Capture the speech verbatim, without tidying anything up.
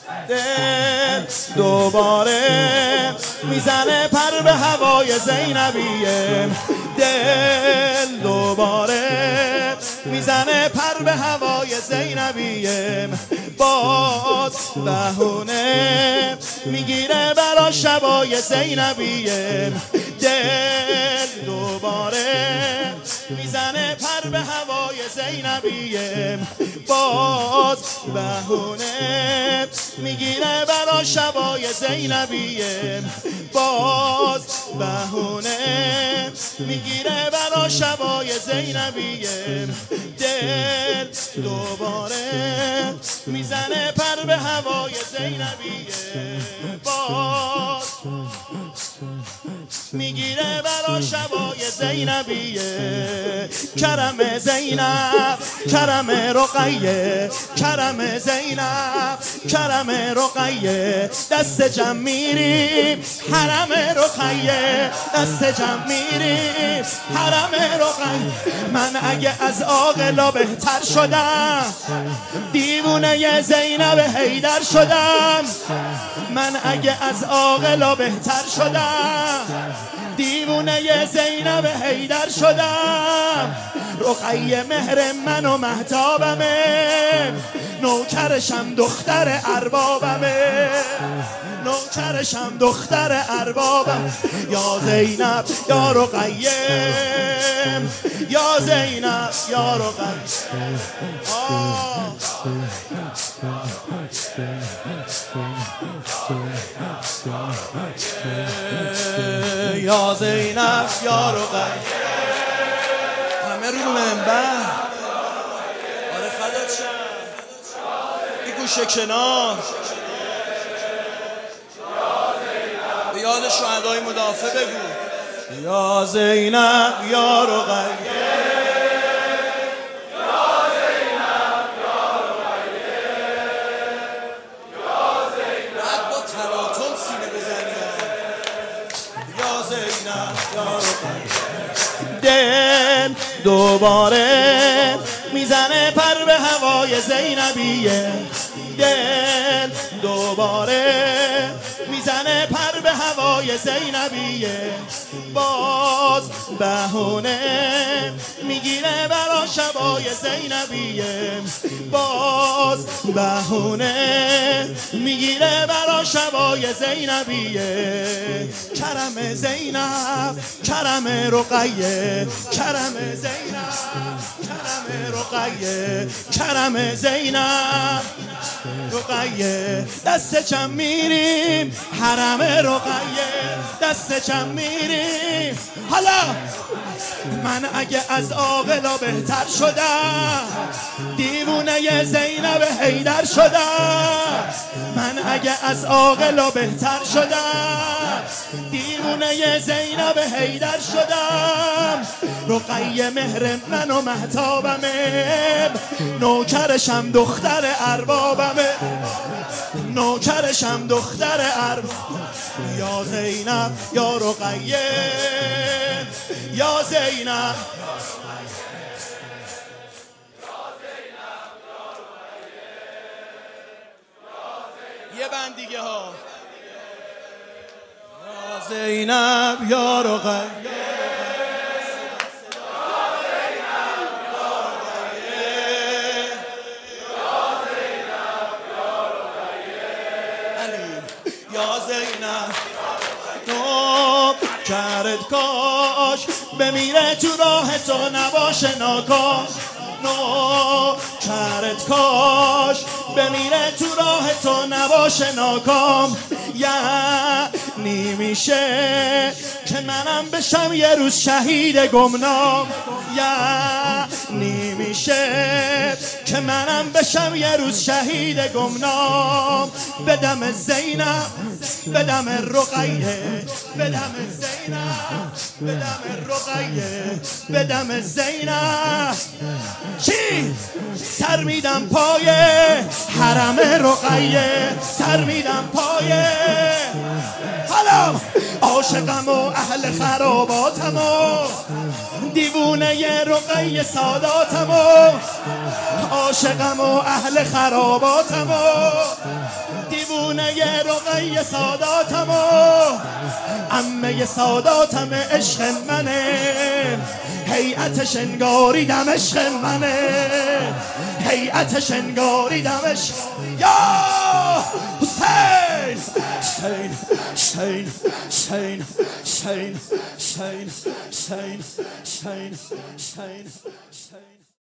دل دوباره میزنه پر به هوای زینبیم، دل دوباره میزنه پر به هوای زینبیم، باز بهونه میگیره برا شبای زینبیم، دل دوباره میزنه پر به هوای زینبیم، باز بهونه میگیره برا شبای زینبیم، باز بهونه میگیره برا شبای زینبیم، دل دوباره میزنه پر به هوای زینبیم، باز میگیره برا شبای زینبیه. کرم زینب کرم رقیه، کرم زینب کرم رقیه، دست جمع میریم حرم رقیه، دست جمع میریم حرم رقیه. من اگه از عاقلا بهتر شدم، دیوونه زینب حیدر شدم، من اگه از عاقلا بهتر شدم، دیوونه زینب حیدر شدم. رقیه مهر من و مهتابمه، نوکرشم دختر اربابمه، نوکرشم دختر اربابم. یا زینب یا رقیه، یا زینب یا رقیه. یا زینب یا رقیه. همه رو منبر. آره فدات شم. این گوشه کنار به یاد شهدای مدافع بگو. یا زینب یا رقیه، دل دوباره میزنه پر به هوای زینبیه، دل دوباره میزنه پر به هوای زینبیه، باز بهونه میگیره برا شبای زینبیه، باز بهونه میگیره برا شبای زینبیه. کرم زینب کرم رقیه، کرم زینب کرم رقیه، کرم زینب رقیه، دست چم میریم حرم رقیه، دست چم میریم. حالا من اگه از عاقلا بهتر شدم، دیوونه زینب حیدر شدم، من اگه از عاقلا بهتر شدم، دیوونه زینب حیدر شدم. رقیه مهر من و مهتابمه، نوکرشم دختر اربابمه، نوکرشم دختر اربابمه. یا زینب یا رقیه، یا زینب یه بند دیگه ها. یا زینب یا رقیه، یا زینب کرد کاش بمیره تو راه تو نباشه ناکام، نو کرد کاش بمیره تو راه تو نباشه ناکام. یعنی میشه که منم بشم یه روز شهید گمنام، یعنی میشه که منم بشم یه روز شهید گمنام. بدم زینب بدم رقیه، بدم زینب بدم رقیه، بدم زینب چی؟ سر میدم پای حرم رقیه، سر میدم پای. حالا عاشقم و اهل خراباتم و دیوونه رقیه ساداتم و عاشقم و اهل خراباتم و رقیه ساداتم و عمه ساداتم عشق منه هیئتش انگاریدم عشق منه هیئتش انگاریدم عشق یا حسین حسین حسین حسین حسین حسین حسین حسین حسین حسین